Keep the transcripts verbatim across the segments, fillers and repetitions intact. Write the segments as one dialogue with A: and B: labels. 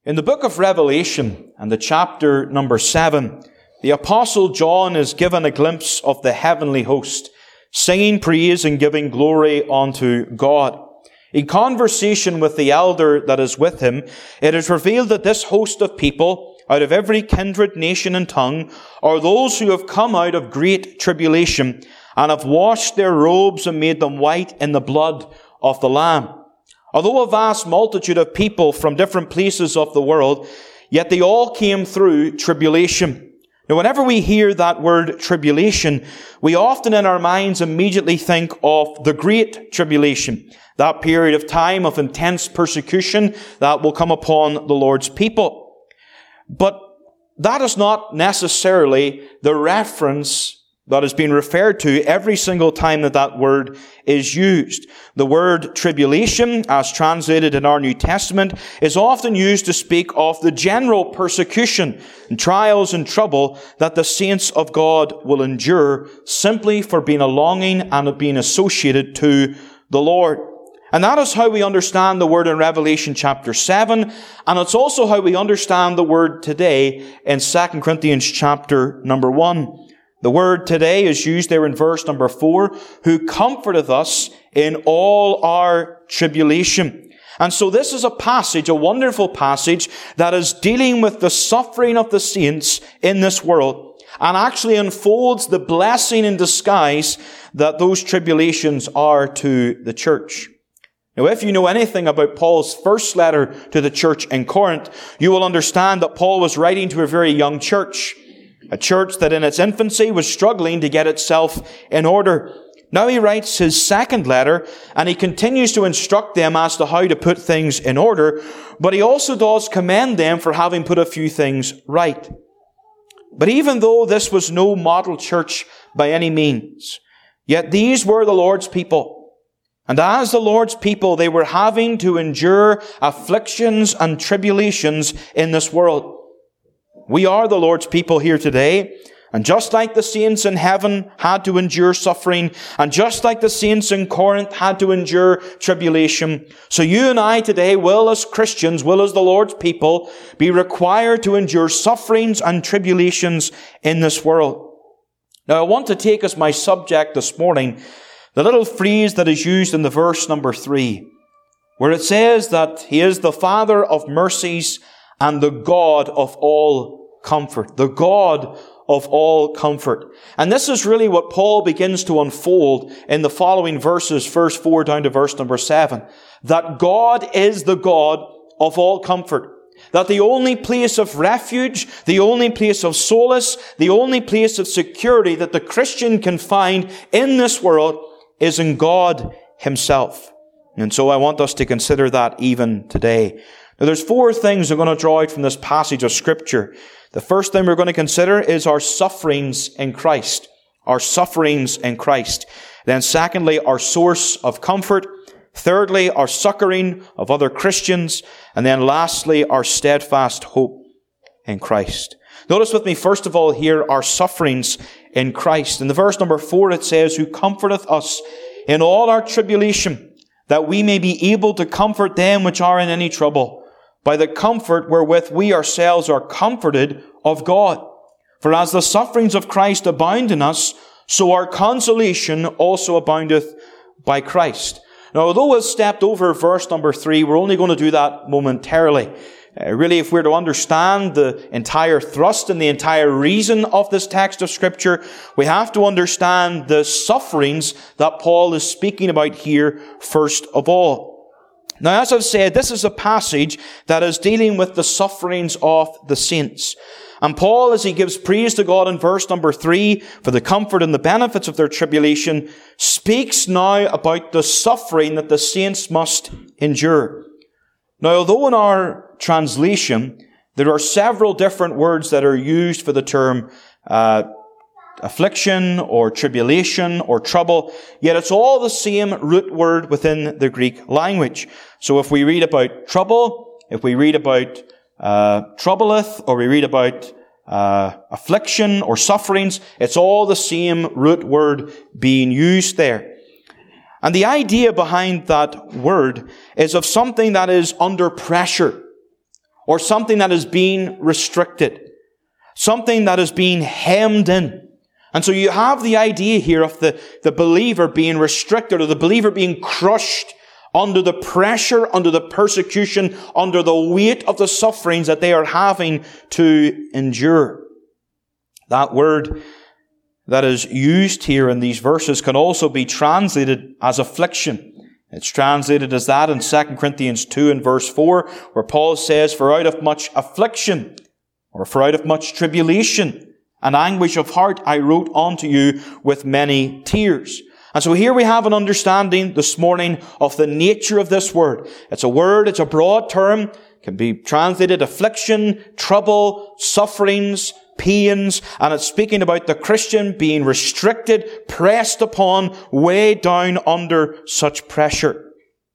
A: In the book of Revelation, and the chapter number seven, the Apostle John is given a glimpse of the heavenly host, singing praise and giving glory unto God. In conversation with the elder that is with him, it is revealed that this host of people, out of every kindred, nation, and tongue, are those who have come out of great tribulation, and have washed their robes and made them white in the blood of the Lamb. Although a vast multitude of people from different places of the world, yet they all came through tribulation. Now, whenever we hear that word tribulation, we often in our minds immediately think of the Great Tribulation, that period of time of intense persecution that will come upon the Lord's people. But that is not necessarily the reference that is being referred to every single time that that word is used. The word tribulation, as translated in our New Testament, is often used to speak of the general persecution and trials and trouble that the saints of God will endure simply for being a longing and being associated to the Lord. And that is how we understand the word in Revelation chapter seven, and it's also how we understand the word today in Second Corinthians chapter number one. The word today is used there in verse number four, who comforteth us in all our tribulation. And so this is a passage, a wonderful passage, that is dealing with the suffering of the saints in this world, and actually unfolds the blessing in disguise that those tribulations are to the church. Now, if you know anything about Paul's first letter to the church in Corinth, you will understand that Paul was writing to a very young church. A church that in its infancy was struggling to get itself in order. Now he writes his second letter, and he continues to instruct them as to how to put things in order, but he also does commend them for having put a few things right. But even though this was no model church by any means, yet these were the Lord's people. And as the Lord's people, they were having to endure afflictions and tribulations in this world. We are the Lord's people here today, and just like the saints in heaven had to endure suffering, and just like the saints in Corinth had to endure tribulation, so you and I today will, as Christians, will as the Lord's people, be required to endure sufferings and tribulations in this world. Now, I want to take as my subject this morning the little phrase that is used in the verse number three, where it says that He is the Father of mercies and the God of all comfort. The God of all comfort. And this is really what Paul begins to unfold in the following verses, verse four down to verse number seven. That God is the God of all comfort. That the only place of refuge, the only place of solace, the only place of security that the Christian can find in this world is in God Himself. And so I want us to consider that even today. Now, there's four things we're going to draw out from this passage of Scripture. The first thing we're going to consider is our sufferings in Christ. Our sufferings in Christ. Then secondly, our source of comfort. Thirdly, our succoring of other Christians. And then lastly, our steadfast hope in Christ. Notice with me, first of all, here, our sufferings in Christ. In the verse number four, it says, who comforteth us in all our tribulation, that we may be able to comfort them which are in any trouble, by the comfort wherewith we ourselves are comforted of God. For as the sufferings of Christ abound in us, so our consolation also aboundeth by Christ. Now, although we've stepped over verse number three, we're only going to do that momentarily. Uh, really, if we're to understand the entire thrust and the entire reason of this text of Scripture, we have to understand the sufferings that Paul is speaking about here first of all. Now, as I've said, this is a passage that is dealing with the sufferings of the saints. And Paul, as he gives praise to God in verse number three for the comfort and the benefits of their tribulation, speaks now about the suffering that the saints must endure. Now, although in our translation, there are several different words that are used for the term uh, affliction or tribulation or trouble, yet it's all the same root word within the Greek language. So if we read about trouble, if we read about uh, troubleth, or we read about uh, affliction or sufferings, it's all the same root word being used there. And the idea behind that word is of something that is under pressure, or something that is being restricted, something that is being hemmed in. And so you have the idea here of the, the believer being restricted, or the believer being crushed under the pressure, under the persecution, under the weight of the sufferings that they are having to endure. That word that is used here in these verses can also be translated as affliction. It's translated as that in Second Corinthians two and verse four, where Paul says, "For out of much affliction, or for out of much tribulation and anguish of heart, I wrote unto you with many tears." And so here we have an understanding this morning of the nature of this word. It's a word, it's a broad term, can be translated affliction, trouble, sufferings, pains, and it's speaking about the Christian being restricted, pressed upon, weighed down under such pressure.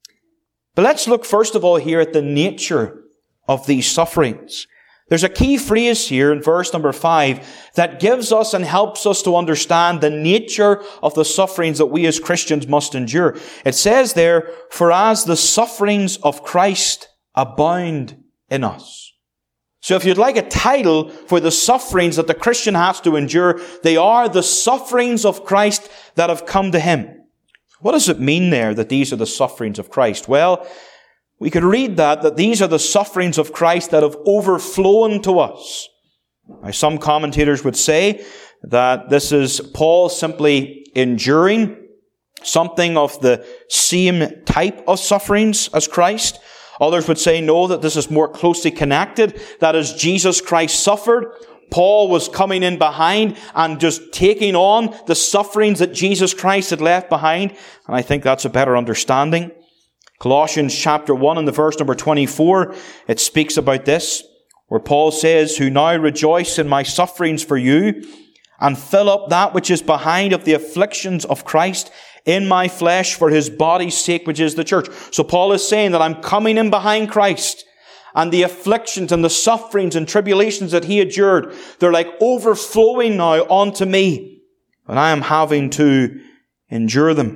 A: But let's look first of all here at the nature of these sufferings. There's a key phrase here in verse number five that gives us and helps us to understand the nature of the sufferings that we as Christians must endure. It says there, "For as the sufferings of Christ abound in us." So if you'd like a title for the sufferings that the Christian has to endure, they are the sufferings of Christ that have come to him. What does it mean there that these are the sufferings of Christ? Well, we could read that, that these are the sufferings of Christ that have overflown to us. Now, some commentators would say that this is Paul simply enduring something of the same type of sufferings as Christ. Others would say no, that this is more closely connected. That as Jesus Christ suffered, Paul was coming in behind and just taking on the sufferings that Jesus Christ had left behind. And I think that's a better understanding. Colossians chapter one and the verse number twenty-four, it speaks about this, where Paul says, "Who now rejoice in my sufferings for you, and fill up that which is behind of the afflictions of Christ in my flesh for his body's sake, which is the church." So Paul is saying that I'm coming in behind Christ, and the afflictions and the sufferings and tribulations that he endured, they're like overflowing now onto me, and I am having to endure them.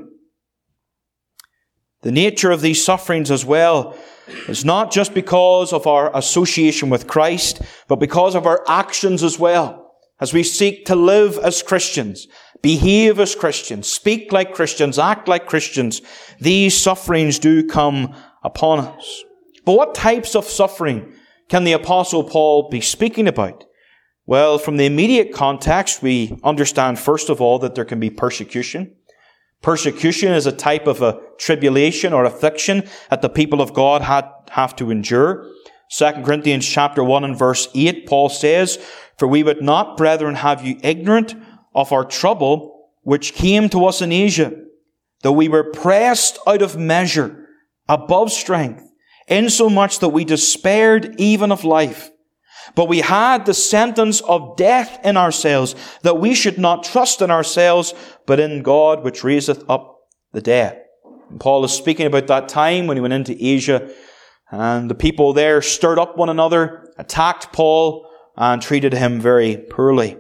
A: The nature of these sufferings as well is not just because of our association with Christ, but because of our actions as well. As we seek to live as Christians, behave as Christians, speak like Christians, act like Christians, these sufferings do come upon us. But what types of suffering can the Apostle Paul be speaking about? Well, from the immediate context, we understand first of all that there can be persecution. Persecution is a type of a tribulation or affliction that the people of God had, have to endure. Second Corinthians chapter one and verse eight, Paul says, "For we would not, brethren, have you ignorant of our trouble which came to us in Asia, though we were pressed out of measure, above strength, insomuch that we despaired even of life. But we had the sentence of death in ourselves, that we should not trust in ourselves, but in God which raiseth up the dead." And Paul is speaking about that time when he went into Asia, and the people there stirred up one another, attacked Paul, and treated him very poorly.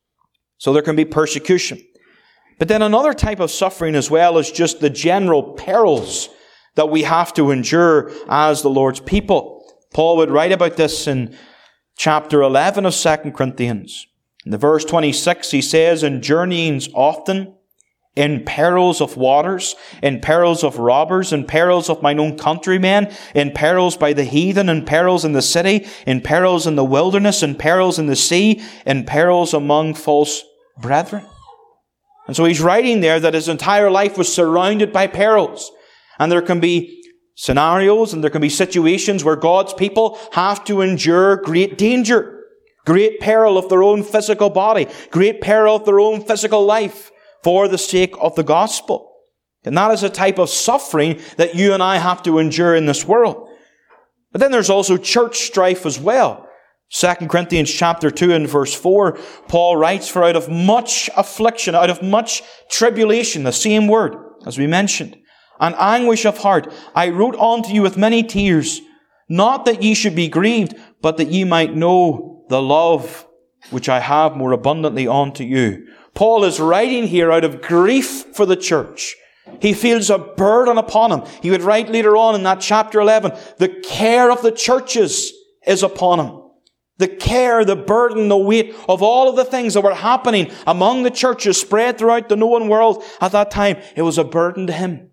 A: So there can be persecution. But then another type of suffering as well is just the general perils that we have to endure as the Lord's people. Paul would write about this in chapter eleven of Second Corinthians. In the verse twenty-six, he says, "In journeyings often, in perils of waters, in perils of robbers, in perils of mine own countrymen, in perils by the heathen, in perils in the city, in perils in the wilderness, in perils in the sea, in perils among false brethren." And so he's writing there that his entire life was surrounded by perils. And there can be scenarios and there can be situations where God's people have to endure great danger, great peril of their own physical body, great peril of their own physical life for the sake of the gospel. And that is a type of suffering that you and I have to endure in this world. But then there's also church strife as well. Second Corinthians chapter two and verse four, Paul writes, "For out of much affliction, out of much tribulation," the same word as we mentioned, "and anguish of heart, I wrote unto you with many tears, not that ye should be grieved, but that ye might know the love which I have more abundantly unto you." Paul is writing here out of grief for the church. He feels a burden upon him. He would write later on in that chapter eleven, the care of the churches is upon him. The care, the burden, the weight of all of the things that were happening among the churches spread throughout the known world at that time, it was a burden to him.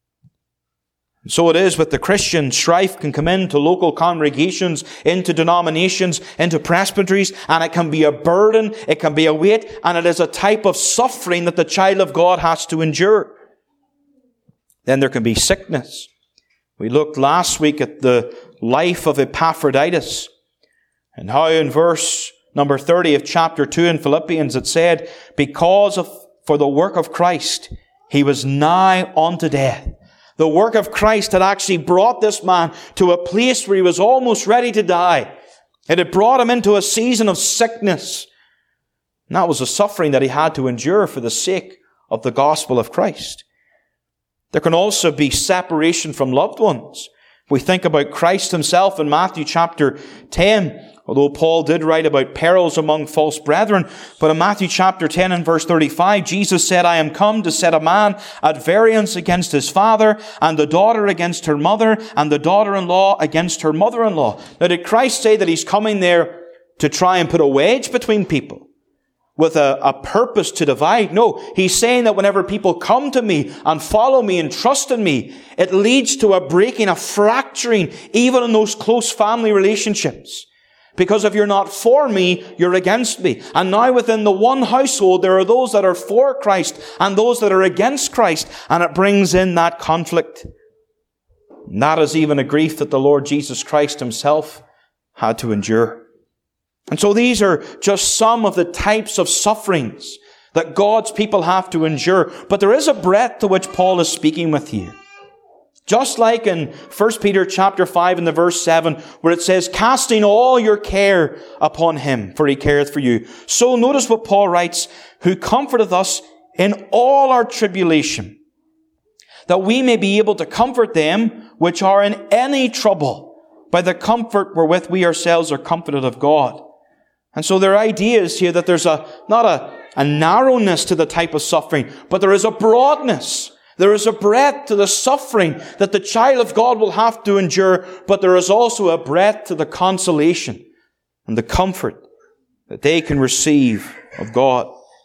A: And so it is with the Christian. Strife can come into local congregations, into denominations, into presbyteries, and it can be a burden, it can be a weight, and it is a type of suffering that the child of God has to endure. Then there can be sickness. We looked last week at the life of Epaphroditus, and how in verse number thirty of chapter two in Philippians it said, because of, for the work of Christ, he was nigh unto death. The work of Christ had actually brought this man to a place where he was almost ready to die. It had brought him into a season of sickness. And that was a suffering that he had to endure for the sake of the gospel of Christ. There can also be separation from loved ones. We think about Christ himself in Matthew chapter ten, although Paul did write about perils among false brethren. But in Matthew chapter ten and verse thirty-five, Jesus said, I am come to set a man at variance against his father, and the daughter against her mother, and the daughter-in-law against her mother-in-law. Now, did Christ say that he's coming there to try and put a wedge between people with a, a purpose to divide? No, he's saying that whenever people come to me and follow me and trust in me, it leads to a breaking, a fracturing, even in those close family relationships. Because if you're not for me, you're against me. And now within the one household, there are those that are for Christ and those that are against Christ. And it brings in that conflict. And that is even a grief that the Lord Jesus Christ himself had to endure. And so these are just some of the types of sufferings that God's people have to endure. But there is a breadth to which Paul is speaking with here. Just like in First Peter chapter five and the verse seven, where it says, casting all your care upon him, for he careth for you. So notice what Paul writes, who comforteth us in all our tribulation, that we may be able to comfort them which are in any trouble, by the comfort wherewith we ourselves are comforted of God. And so their idea is here that there's a not a, a narrowness to the type of suffering, but there is a broadness. There is a breadth to the suffering that the child of God will have to endure, but there is also a breadth to the consolation and the comfort that they can receive of God.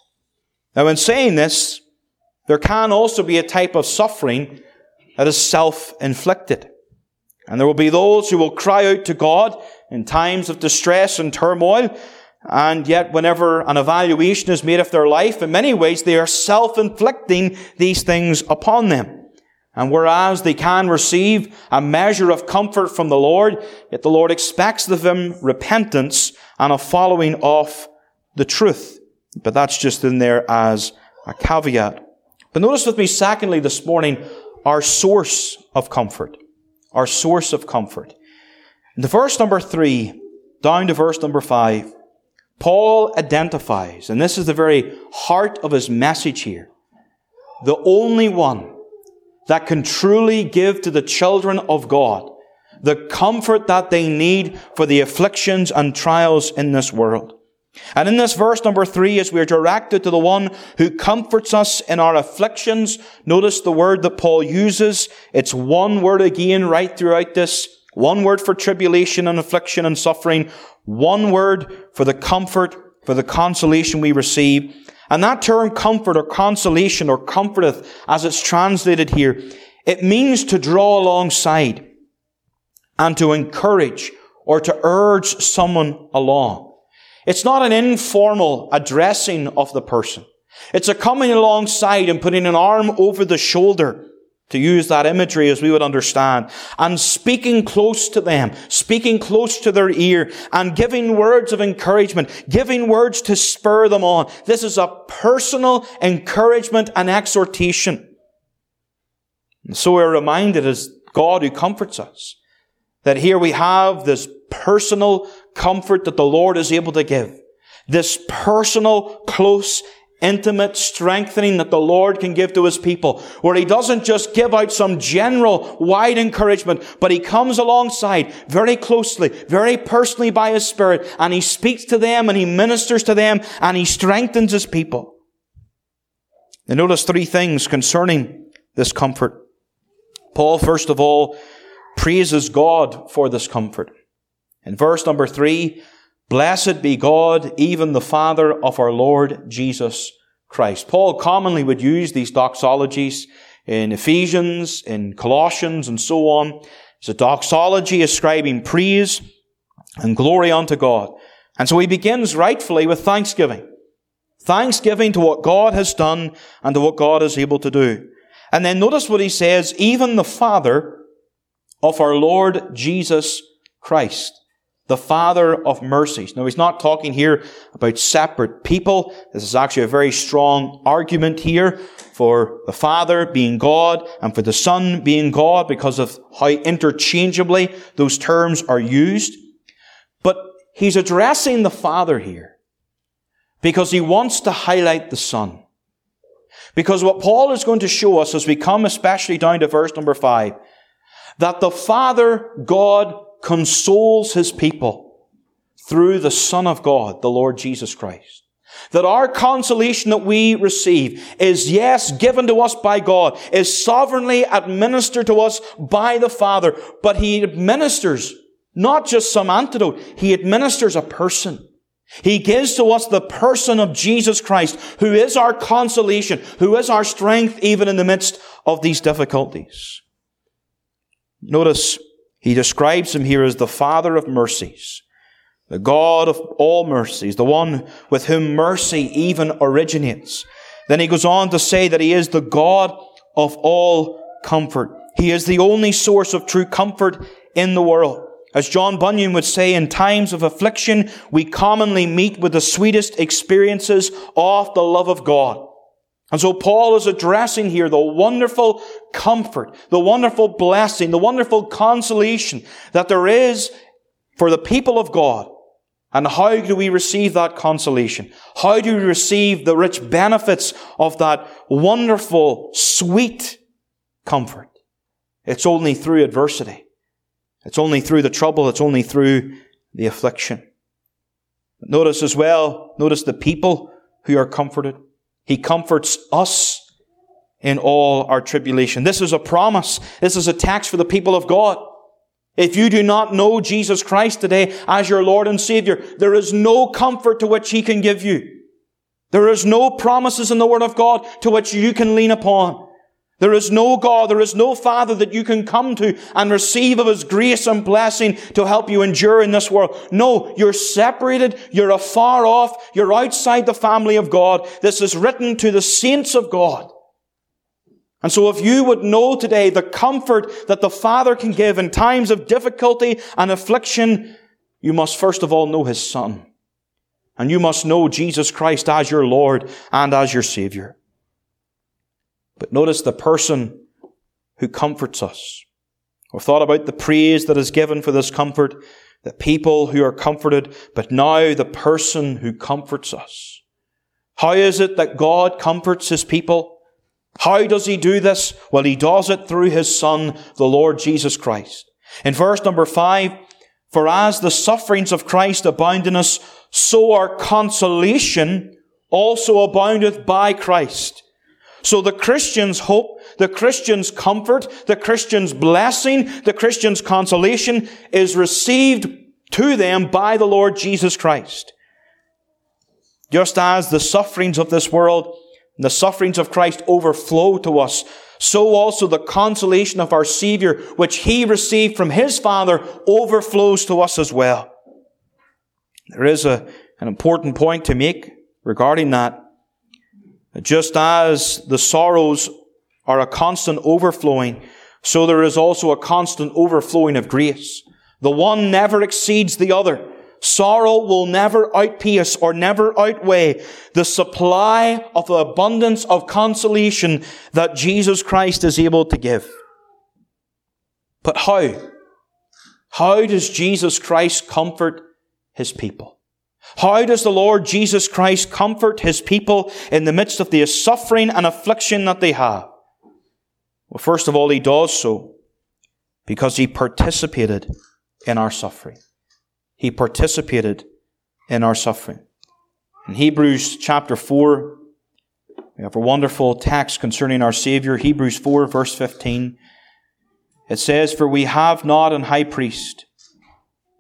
A: Now, in saying this, there can also be a type of suffering that is self-inflicted. And there will be those who will cry out to God in times of distress and turmoil, and yet whenever an evaluation is made of their life, in many ways they are self-inflicting these things upon them. And whereas they can receive a measure of comfort from the Lord, yet the Lord expects of them repentance and a following of the truth. But that's just in there as a caveat. But notice with me, secondly, this morning, our source of comfort. Our source of comfort. In the verse number three, down to verse number five, Paul identifies, and this is the very heart of his message here, the only one that can truly give to the children of God the comfort that they need for the afflictions and trials in this world. And in this verse number three, as we are directed to the one who comforts us in our afflictions, notice the word that Paul uses. It's one word again right throughout this. One word for tribulation and affliction and suffering. One word for the comfort, for the consolation we receive. And that term comfort or consolation or comforteth, as it's translated here, it means to draw alongside and to encourage or to urge someone along. It's not an informal addressing of the person. It's a coming alongside and putting an arm over the shoulder, to use that imagery as we would understand, and speaking close to them, speaking close to their ear, and giving words of encouragement, giving words to spur them on. This is a personal encouragement and exhortation. And so we're reminded as God who comforts us, that here we have this personal comfort that the Lord is able to give. This personal, close, intimate strengthening that the Lord can give to His people, where He doesn't just give out some general, wide encouragement, but He comes alongside very closely, very personally by His Spirit, and He speaks to them, and He ministers to them, and He strengthens His people. And notice three things concerning this comfort. Paul, first of all, praises God for this comfort. In verse number three, blessed be God, even the Father of our Lord Jesus Christ. Paul commonly would use these doxologies in Ephesians, in Colossians, and so on. It's a doxology ascribing praise and glory unto God. And so he begins rightfully with thanksgiving. Thanksgiving to what God has done and to what God is able to do. And then notice what he says, even the Father of our Lord Jesus Christ. The Father of mercies. Now, he's not talking here about separate people. This is actually a very strong argument here for the Father being God and for the Son being God because of how interchangeably those terms are used. But he's addressing the Father here because he wants to highlight the Son. Because what Paul is going to show us as we come especially down to verse number five, that the Father, God, consoles His people through the Son of God, the Lord Jesus Christ. That our consolation that we receive is, yes, given to us by God, is sovereignly administered to us by the Father, but He administers not just some antidote, He administers a person. He gives to us the person of Jesus Christ, who is our consolation, who is our strength even in the midst of these difficulties. Notice, he describes Him here as the Father of mercies, the God of all mercies, the one with whom mercy even originates. Then he goes on to say that He is the God of all comfort. He is the only source of true comfort in the world. As John Bunyan would say, in times of affliction, we commonly meet with the sweetest experiences of the love of God. And so Paul is addressing here the wonderful comfort, the wonderful blessing, the wonderful consolation that there is for the people of God. And how do we receive that consolation? How do we receive the rich benefits of that wonderful, sweet comfort? It's only through adversity. It's only through the trouble. It's only through the affliction. Notice as well, notice the people who are comforted. He comforts us in all our tribulation. This is a promise. This is a text for the people of God. If you do not know Jesus Christ today as your Lord and Savior, there is no comfort to which He can give you. There is no promises in the Word of God to which you can lean upon. There is no God, there is no Father that you can come to and receive of His grace and blessing to help you endure in this world. No, you're separated, you're afar off, you're outside the family of God. This is written to the saints of God. And so if you would know today the comfort that the Father can give in times of difficulty and affliction, you must first of all know His Son. And you must know Jesus Christ as your Lord and as your Savior. But notice the person who comforts us. We've thought about the praise that is given for this comfort, the people who are comforted, but now the person who comforts us. How is it that God comforts His people? How does He do this? Well, He does it through His Son, the Lord Jesus Christ. In verse number five, for as the sufferings of Christ abound in us, so our consolation also aboundeth by Christ. So the Christian's hope, the Christian's comfort, the Christian's blessing, the Christian's consolation is received to them by the Lord Jesus Christ. Just as the sufferings of this world, the sufferings of Christ overflow to us, so also the consolation of our Savior, which He received from His Father, overflows to us as well. There is a, an important point to make regarding that. Just as the sorrows are a constant overflowing, so there is also a constant overflowing of grace. The one never exceeds the other. Sorrow will never outpace or never outweigh the supply of the abundance of consolation that Jesus Christ is able to give. But how? How does Jesus Christ comfort His people? How does the Lord Jesus Christ comfort His people in the midst of the suffering and affliction that they have? Well, first of all, He does so because He participated in our suffering. He participated in our suffering. In Hebrews chapter four, we have a wonderful text concerning our Savior. Hebrews four, verse fifteen. It says, for we have not an high priest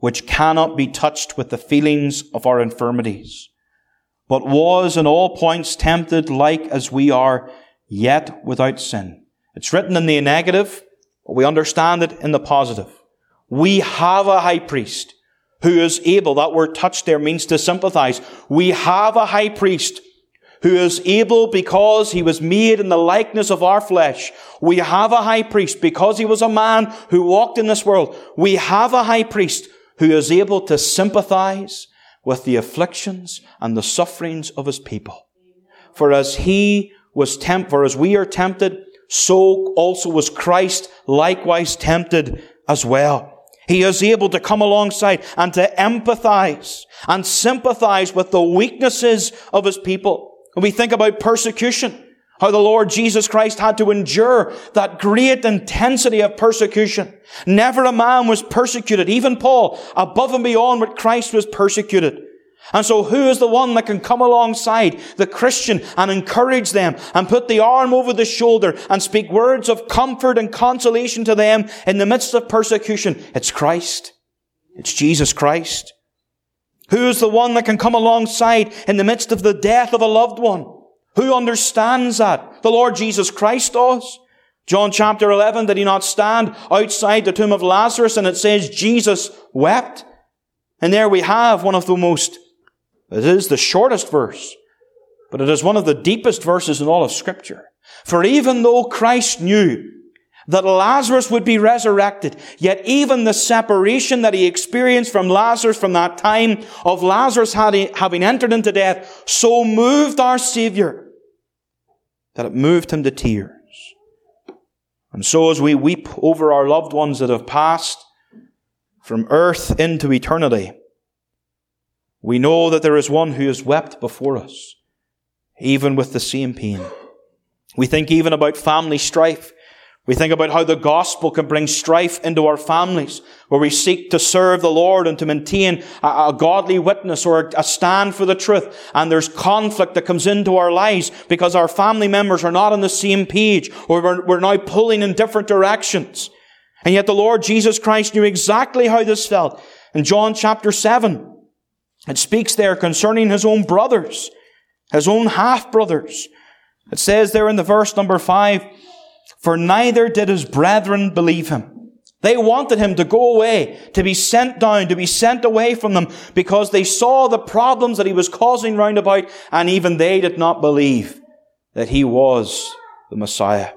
A: which cannot be touched with the feelings of our infirmities, but was in all points tempted like as we are, yet without sin. It's written in the negative, but we understand it in the positive. We have a high priest who is able, that word touch there means to sympathize. We have a high priest who is able because he was made in the likeness of our flesh. We have a high priest because he was a man who walked in this world. We have a high priest who is able to sympathize with the afflictions and the sufferings of his people. For as he was tempted, for as we are tempted, so also was Christ likewise tempted as well. He is able to come alongside and to empathize and sympathize with the weaknesses of his people. When we think about persecution, how the Lord Jesus Christ had to endure that great intensity of persecution. Never a man was persecuted, even Paul, above and beyond what Christ was persecuted. And so who is the one that can come alongside the Christian and encourage them and put the arm over the shoulder and speak words of comfort and consolation to them in the midst of persecution? It's Christ. It's Jesus Christ. Who is the one that can come alongside in the midst of the death of a loved one? Who understands that? The Lord Jesus Christ does. John chapter eleven, did he not stand outside the tomb of Lazarus and it says Jesus wept? And there we have one of the most, it is the shortest verse, but it is one of the deepest verses in all of Scripture. For even though Christ knew that Lazarus would be resurrected, yet even the separation that he experienced from Lazarus from that time of Lazarus having entered into death so moved our Savior that it moved him to tears. And so as we weep over our loved ones that have passed from earth into eternity, we know that there is one who has wept before us, even with the same pain. We think even about family strife. We think about how the gospel can bring strife into our families, where we seek to serve the Lord and to maintain a, a godly witness or a stand for the truth. And there's conflict that comes into our lives because our family members are not on the same page, or we're, we're now pulling in different directions. And yet the Lord Jesus Christ knew exactly how this felt. In John chapter seven, it speaks there concerning his own brothers, his own half-brothers. It says there in the verse number five, for neither did his brethren believe him. They wanted him to go away, to be sent down, to be sent away from them, because they saw the problems that he was causing round about, and even they did not believe that he was the Messiah.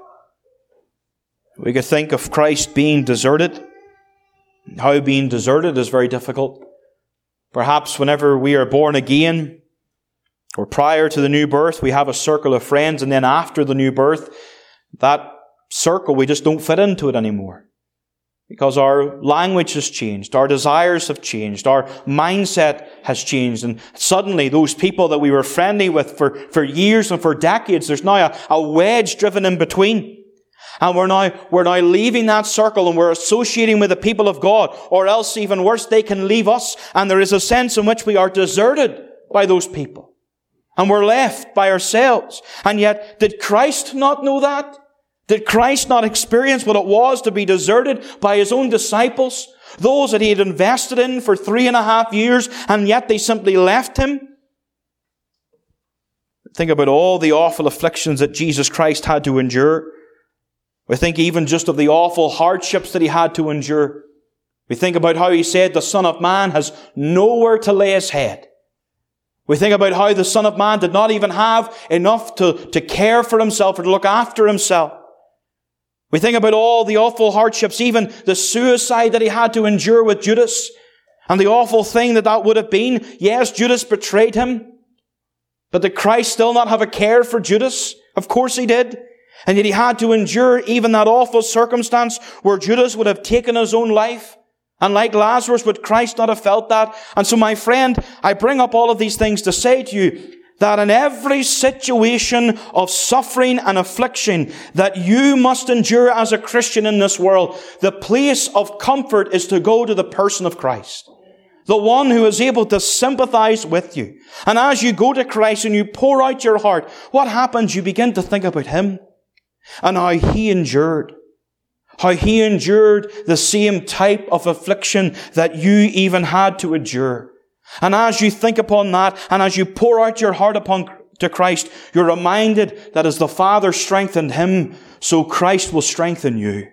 A: We could think of Christ being deserted. How being deserted is very difficult. Perhaps whenever we are born again, or prior to the new birth, we have a circle of friends, and then after the new birth, that circle, we just don't fit into it anymore. Because our language has changed, our desires have changed, our mindset has changed, and suddenly those people that we were friendly with for, for years and for decades, there's now a, a wedge driven in between. And we're now, we're now leaving that circle and we're associating with the people of God, or else even worse, they can leave us, and there is a sense in which we are deserted by those people. And we're left by ourselves. And yet, did Christ not know that? Did Christ not experience what it was to be deserted by his own disciples? Those that he had invested in for three and a half years, and yet they simply left him? Think about all the awful afflictions that Jesus Christ had to endure. We think even just of the awful hardships that he had to endure. We think about how he said the Son of Man has nowhere to lay his head. We think about how the Son of Man did not even have enough to, to care for himself or to look after himself. We think about all the awful hardships, even the suicide that he had to endure with Judas, and the awful thing that that would have been. Yes, Judas betrayed him, but did Christ still not have a care for Judas? Of course he did. And yet he had to endure even that awful circumstance where Judas would have taken his own life. And like Lazarus, would Christ not have felt that? And so, my friend, I bring up all of these things to say to you that in every situation of suffering and affliction that you must endure as a Christian in this world, the place of comfort is to go to the person of Christ. The one who is able to sympathize with you. And as you go to Christ and you pour out your heart, what happens? You begin to think about him and how he endured. how He endured the same type of affliction that you even had to endure. And as you think upon that, and as you pour out your heart upon to Christ, you're reminded that as the Father strengthened Him, so Christ will strengthen you.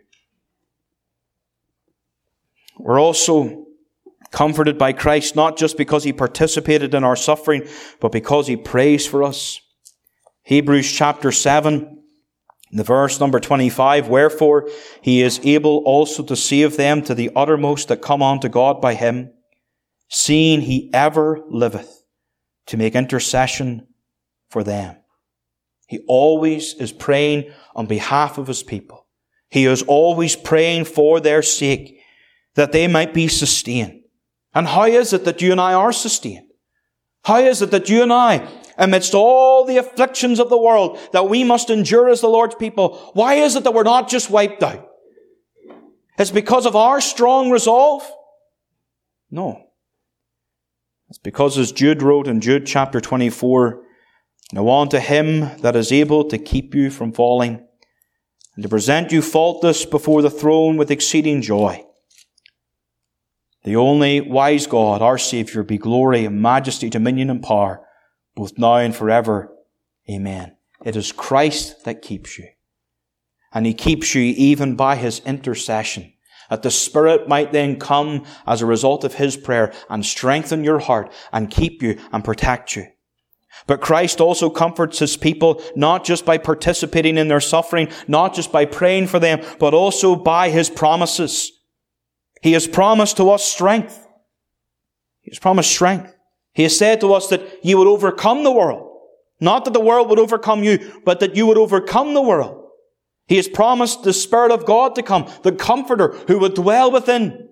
A: We're also comforted by Christ, not just because He participated in our suffering, but because He prays for us. Hebrews chapter seven, the verse number twenty-five, wherefore He is able also to save them to the uttermost that come unto God by Him, seeing He ever liveth to make intercession for them. He always is praying on behalf of His people. He is always praying for their sake, that they might be sustained. And how is it that you and I are sustained? How is it that you and I, amidst all the afflictions of the world that we must endure as the Lord's people, why is it that we're not just wiped out? It's because of our strong resolve? No. It's because, as Jude wrote in Jude chapter twenty-four, now unto Him that is able to keep you from falling, and to present you faultless before the throne with exceeding joy. The only wise God, our Saviour, be glory and majesty, dominion and power, both now and forever. Amen. It is Christ that keeps you. And He keeps you even by His intercession, that the Spirit might then come as a result of His prayer and strengthen your heart and keep you and protect you. But Christ also comforts His people, not just by participating in their suffering, not just by praying for them, but also by His promises. He has promised to us strength. He has promised strength. He has said to us that you would overcome the world. Not that the world would overcome you, but that you would overcome the world. He has promised the Spirit of God to come, the Comforter who would dwell within.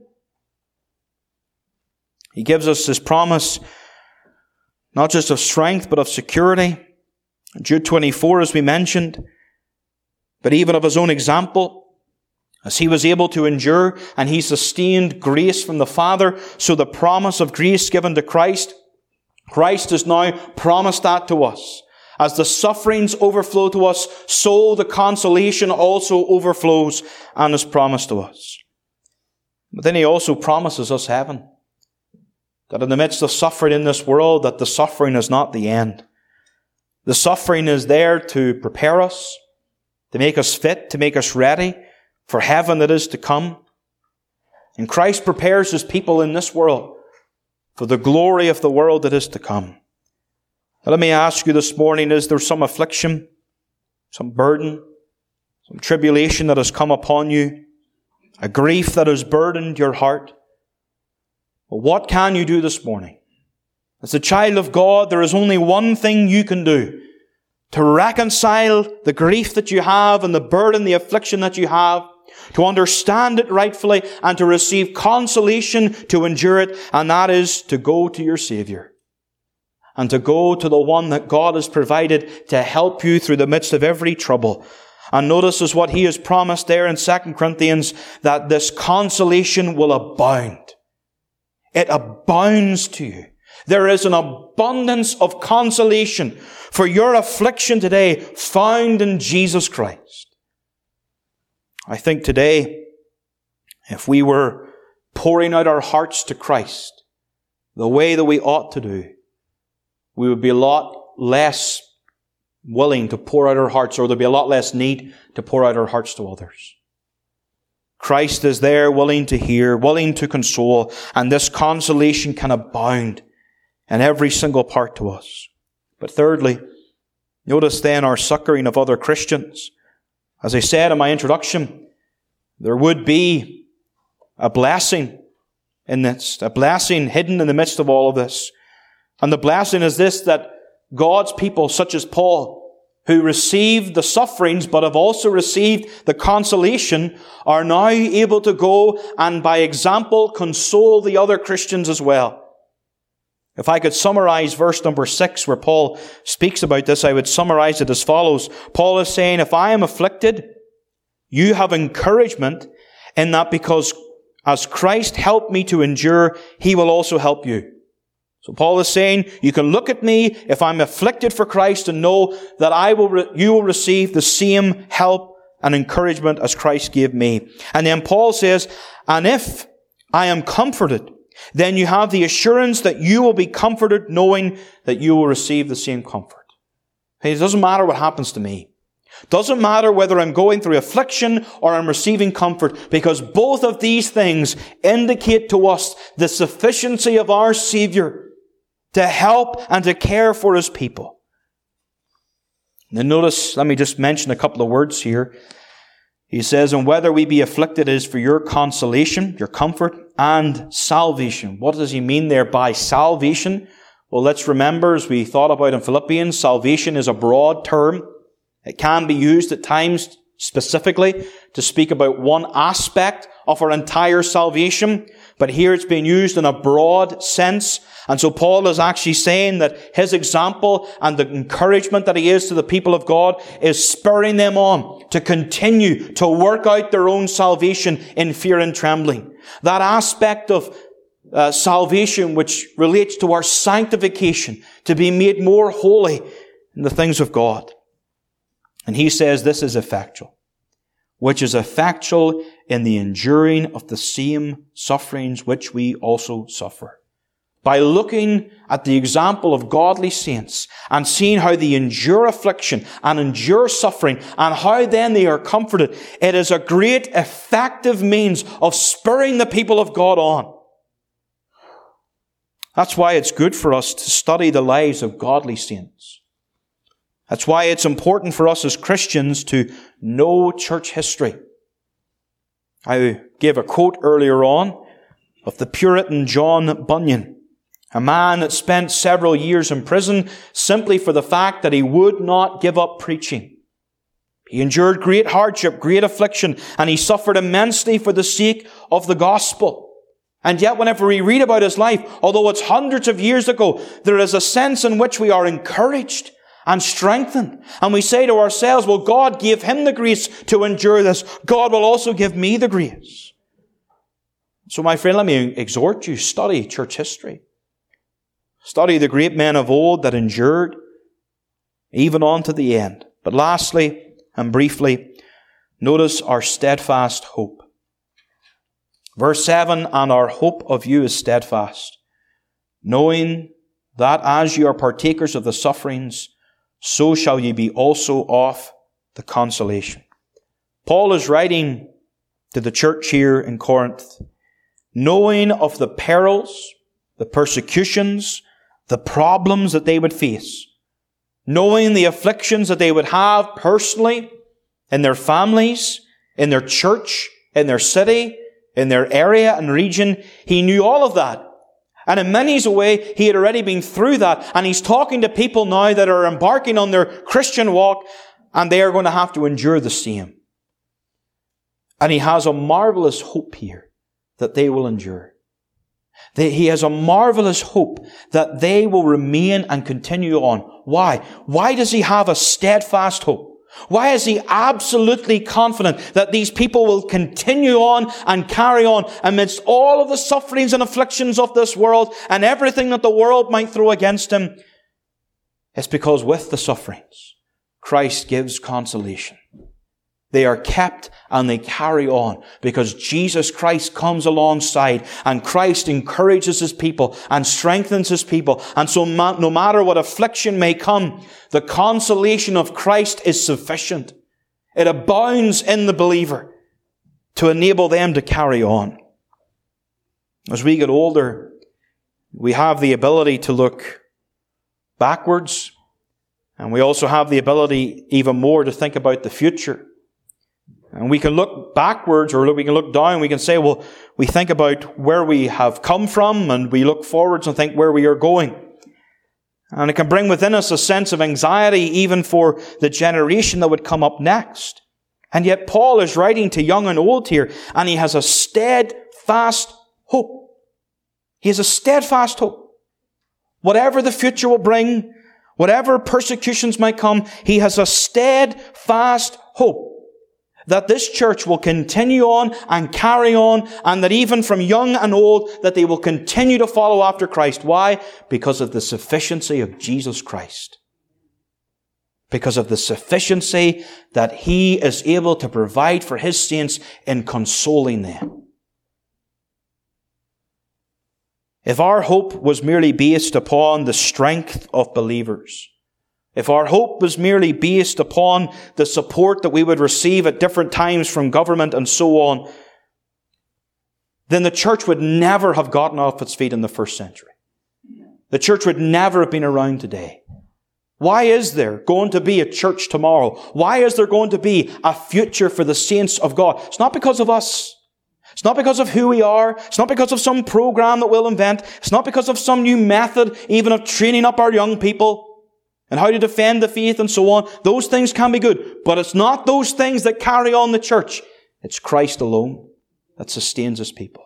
A: He gives us this promise not just of strength, but of security. Jude twenty-four, as we mentioned, but even of His own example, as He was able to endure and He sustained grace from the Father, so the promise of grace given to Christ, Christ has now promised that to us. As the sufferings overflow to us, so the consolation also overflows and is promised to us. But then He also promises us heaven. That in the midst of suffering in this world, that the suffering is not the end. The suffering is there to prepare us, to make us fit, to make us ready for heaven that is to come. And Christ prepares His people in this world for the glory of the world that is to come. Now, let me ask you this morning, is there some affliction, some burden, some tribulation that has come upon you, a grief that has burdened your heart? Well, what can you do this morning? As a child of God, there is only one thing you can do to reconcile the grief that you have and the burden, the affliction that you have, to understand it rightfully and to receive consolation to endure it, and that is to go to your Saviour and to go to the one that God has provided to help you through the midst of every trouble. And notice as what He has promised there in Second Corinthians, that this consolation will abound. It abounds to you. There is an abundance of consolation for your affliction today found in Jesus Christ. I think today, if we were pouring out our hearts to Christ the way that we ought to do, we would be a lot less willing to pour out our hearts, or there'd be a lot less need to pour out our hearts to others. Christ is there willing to hear, willing to console, and this consolation can abound in every single part to us. But thirdly, notice then our succoring of other Christians. As I said in my introduction, there would be a blessing in this, a blessing hidden in the midst of all of this. And the blessing is this, that God's people, such as Paul, who received the sufferings but have also received the consolation, are now able to go and by example console the other Christians as well. If I could summarize verse number six where Paul speaks about this, I would summarize it as follows. Paul is saying, if I am afflicted, you have encouragement in that, because as Christ helped me to endure, He will also help you. So Paul is saying, you can look at me if I'm afflicted for Christ and know that I will, re- you will receive the same help and encouragement as Christ gave me. And then Paul says, and if I am comforted, then you have the assurance that you will be comforted, knowing that you will receive the same comfort. It doesn't matter what happens to me. Doesn't matter whether I'm going through affliction or I'm receiving comfort, because both of these things indicate to us the sufficiency of our Savior to help and to care for His people. Now notice, let me just mention a couple of words here. He says, and whether we be afflicted is for your consolation, your comfort, and salvation. What does he mean there by salvation? Well, let's remember, as we thought about in Philippians, salvation is a broad term. It can be used at times specifically to speak about one aspect of our entire salvation, but here it's being used in a broad sense. And so Paul is actually saying that his example and the encouragement that he is to the people of God is spurring them on to continue to work out their own salvation in fear and trembling. That aspect of uh, salvation which relates to our sanctification, to be made more holy in the things of God. And he says this is effectual, which is effectual in the enduring of the same sufferings which we also suffer. By looking at the example of godly saints and seeing how they endure affliction and endure suffering and how then they are comforted, it is a great effective means of spurring the people of God on. That's why it's good for us to study the lives of godly saints. That's why it's important for us as Christians to know church history. I gave a quote earlier on of the Puritan John Bunyan, a man that spent several years in prison simply for the fact that he would not give up preaching. He endured great hardship, great affliction, and he suffered immensely for the sake of the gospel. And yet whenever we read about his life, although it's hundreds of years ago, there is a sense in which we are encouraged and strengthened. And we say to ourselves, well, God gave him the grace to endure this. God will also give me the grace. So my friend, let me exhort you, study church history. Study the great men of old that endured, even on to the end. But lastly, and briefly, notice our steadfast hope. Verse seven, and our hope of you is steadfast, knowing that as you are partakers of the sufferings, so shall ye be also of the consolation. Paul is writing to the church here in Corinth, knowing of the perils, the persecutions, the problems that they would face, knowing the afflictions that they would have personally, in their families, in their church, in their city, in their area and region. He knew all of that. And in many a way, he had already been through that. And he's talking to people now that are embarking on their Christian walk, and they are going to have to endure the same. And he has a marvelous hope here that they will endure. He has a marvelous hope that they will remain and continue on. Why? Why does he have a steadfast hope? Why is he absolutely confident that these people will continue on and carry on amidst all of the sufferings and afflictions of this world and everything that the world might throw against him? It's because with the sufferings, Christ gives consolation. They are kept and they carry on because Jesus Christ comes alongside and Christ encourages His people and strengthens His people. And so no matter what affliction may come, the consolation of Christ is sufficient. It abounds in the believer to enable them to carry on. As we get older, we have the ability to look backwards, and we also have the ability even more to think about the future. And we can look backwards or we can look down. We can say, well, we think about where we have come from and we look forwards and think where we are going. And it can bring within us a sense of anxiety even for the generation that would come up next. And yet Paul is writing to young and old here, and he has a steadfast hope. He has a steadfast hope. Whatever the future will bring, whatever persecutions might come, he has a steadfast hope that this church will continue on and carry on, and that even from young and old, that they will continue to follow after Christ. Why? Because of the sufficiency of Jesus Christ. because of the sufficiency that He is able to provide for His saints in consoling them. If our hope was merely based upon the strength of believers, if our hope was merely based upon the support that we would receive at different times from government and so on, then the church would never have gotten off its feet in the first century. The church would never have been around today. Why is there going to be a church tomorrow? Why is there going to be a future for the saints of God? It's not because of us. It's not because of who we are. It's not because of some program that we'll invent. It's not because of some new method, even of training up our young people and how to defend the faith and so on. Those things can be good. But it's not those things that carry on the church. It's Christ alone that sustains His people.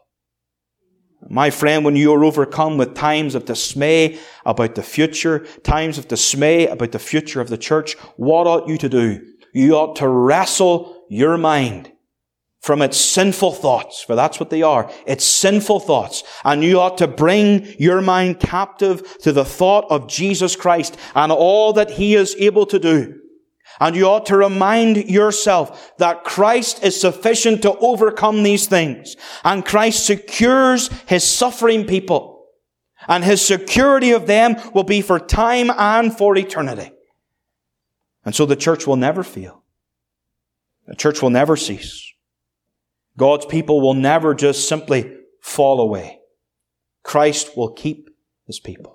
A: My friend, when you are overcome with times of dismay about the future, times of dismay about the future of the church, what ought you to do? You ought to wrestle your mind from its sinful thoughts, for that's what they are. It's sinful thoughts. And you ought to bring your mind captive to the thought of Jesus Christ and all that He is able to do. And you ought to remind yourself that Christ is sufficient to overcome these things. And Christ secures His suffering people. And His security of them will be for time and for eternity. And so the church will never fail. The church will never cease. God's people will never just simply fall away. Christ will keep His people.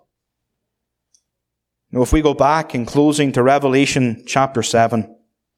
A: Now, if we go back in closing to Revelation chapter seven,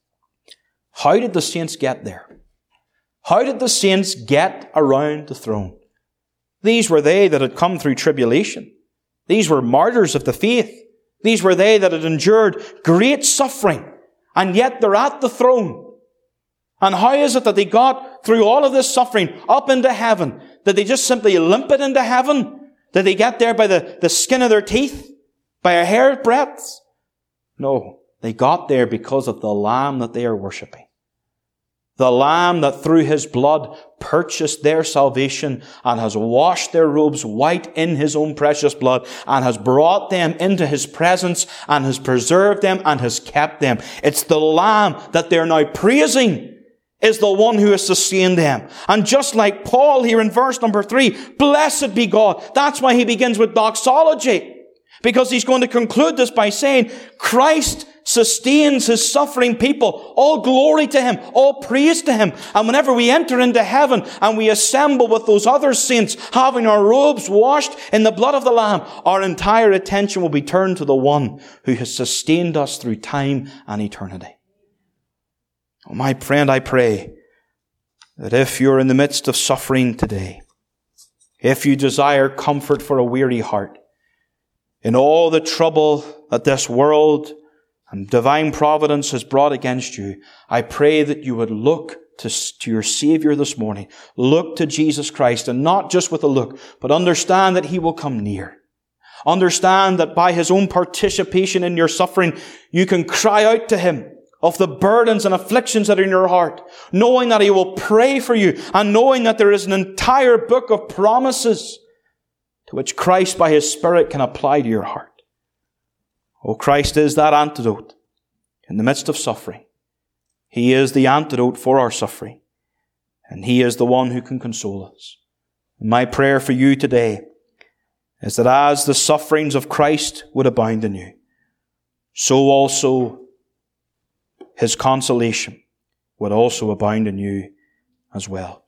A: how did the saints get there? How did the saints get around the throne? These were they that had come through tribulation. These were martyrs of the faith. These were they that had endured great suffering. And yet they're at the throne. And how is it that they got through all of this suffering up into heaven? Did they just simply limp it into heaven? Did they get there by the, the skin of their teeth? By a hair's breadth? No. They got there because of the Lamb that they are worshipping. The Lamb that through His blood purchased their salvation and has washed their robes white in His own precious blood and has brought them into His presence and has preserved them and has kept them. It's the Lamb that they're now praising is the one who has sustained them. And just like Paul here in verse number three, blessed be God. That's why he begins with doxology. Because he's going to conclude this by saying, Christ sustains His suffering people. All glory to Him. All praise to Him. And whenever we enter into heaven and we assemble with those other saints, having our robes washed in the blood of the Lamb, our entire attention will be turned to the one who has sustained us through time and eternity. Oh, my friend, I pray that if you're in the midst of suffering today, if you desire comfort for a weary heart, in all the trouble that this world and divine providence has brought against you, I pray that you would look to, to your Savior this morning. Look to Jesus Christ, and not just with a look, but understand that He will come near. Understand that by His own participation in your suffering, you can cry out to Him of the burdens and afflictions that are in your heart, knowing that He will pray for you, and knowing that there is an entire book of promises to which Christ by His Spirit can apply to your heart. Oh, Christ is that antidote in the midst of suffering. He is the antidote for our suffering. And He is the one who can console us. And my prayer for you today is that as the sufferings of Christ would abound in you, so also His consolation would also abound in you as well.